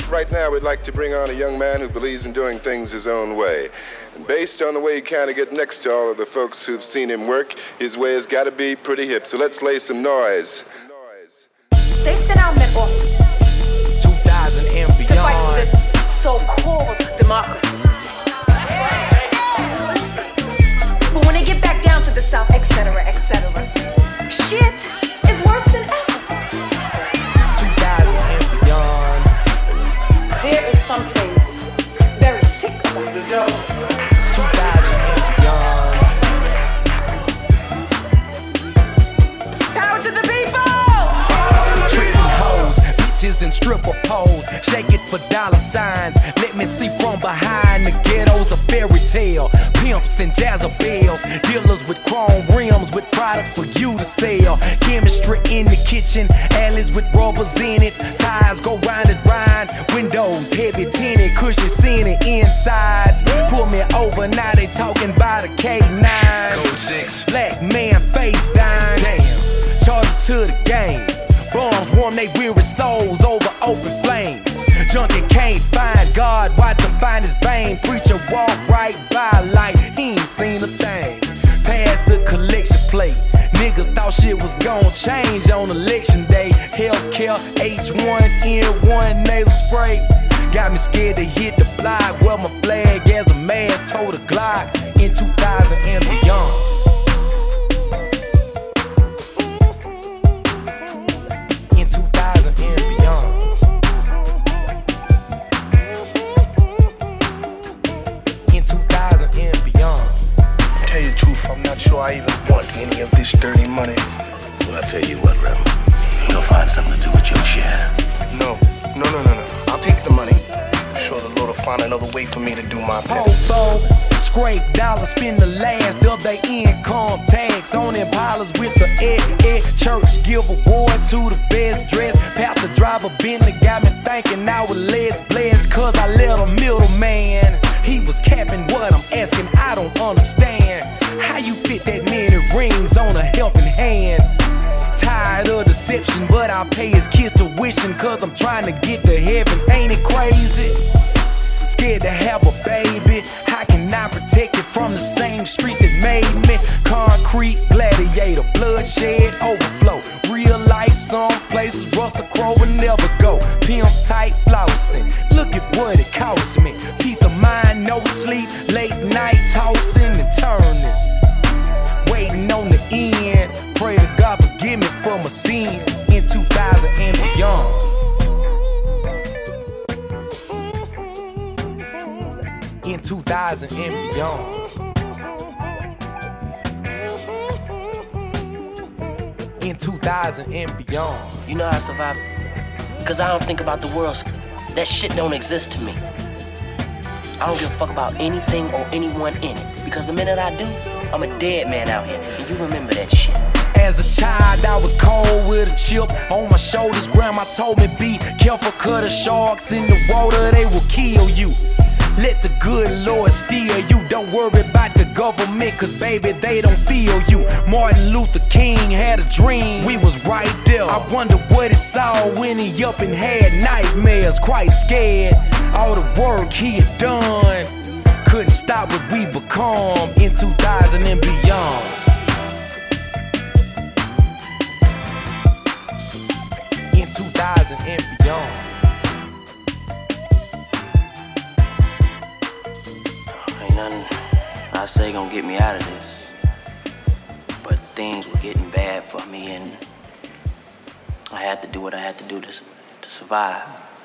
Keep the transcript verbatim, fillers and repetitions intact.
right now we'd like to bring on a young man who believes in doing things his own way. And based on the way he kind of gets next to all of the folks who've seen him work, his way has got to be pretty hip. So let's lay some noise. They sent out men off two thousand and beyond to fight for this so-called democracy. But when they get back down to the South, et cetera, et cetera, shit is worse than ever. two thousand and beyond. There is something very sick about it. two thousand and beyond. Power to the people! Tricks and hoes, bitches and stripper poles. Shake it for dollar signs. Let me see from behind. The ghetto's a fairy tale. Pimps and Jezebels, dealers with chrome rims with product for you to sell. Chemistry in the kitchen, alleys with rubbers in it. Tires go round and round. Windows heavy tinted, cushion seeing the insides. Pull me over, now they talking about a K nine. Code six. Black man face down. Damn, charge it to the game. Bombs warm they weary souls over open flames. Junkie can't find God, watch him find his vein. Preacher walk right by like he ain't seen a thing. Pass the collection plate. Nigga thought shit was gon' change on election day. Healthcare, H one N one nasal spray. Got me scared to hit the block. Wear my flag as a mask, told a Glock in two thousand and beyond. I'm not sure I even want any of this dirty money. Well, I'll tell you what, Rebel. You'll find something to do with your share. No, no, no, no, no. I'll take the money. I'm sure the Lord will find another way for me to do my business. Hobo, scrape dollars, spend the last of their income tax on Impalas with the Ed Ed Church. Give awards to the best dressed. Path the driver Bentley got me thinking I was less blessed, cause I let a middleman. He was capping what I'm asking, I don't understand. How you fit that many rings on a helping hand? Tired of deception, but I pay his kids tuition, cause I'm trying to get to heaven. Ain't it crazy? Scared to have a baby. How can I protect it from the same streets that made me? Concrete, gladiator, bloodshed, overflow. Real life, some places Russell Crowe would never go. Pimp tight flossing, look at what it cost me. Peace of mind, no sleep, late night tossing and turning. Waiting on the end, pray to God forgive me for my sins in two thousand and beyond. In two thousand and beyond. In two thousand and beyond. You know how I survive? Cause I don't think about the world. That shit don't exist to me. I don't give a fuck about anything or anyone in it. Because the minute I do, I'm a dead man out here. And you remember that shit. As a child, I was cold with a chip on my shoulders. Grandma told me be careful, cause the sharks in the water, they will kill you. Let the good Lord steal you. Don't worry about the government, cause baby, they don't feel you. Martin Luther King had a dream, we was right there. I wonder what he saw when he up and had nightmares. Quite scared, all the work he had done couldn't stop what we become in two thousand and beyond. In two thousand and beyond. Nothing I say gonna get me out of this. But things were getting bad for me, and I had to do what I had to do to, to survive.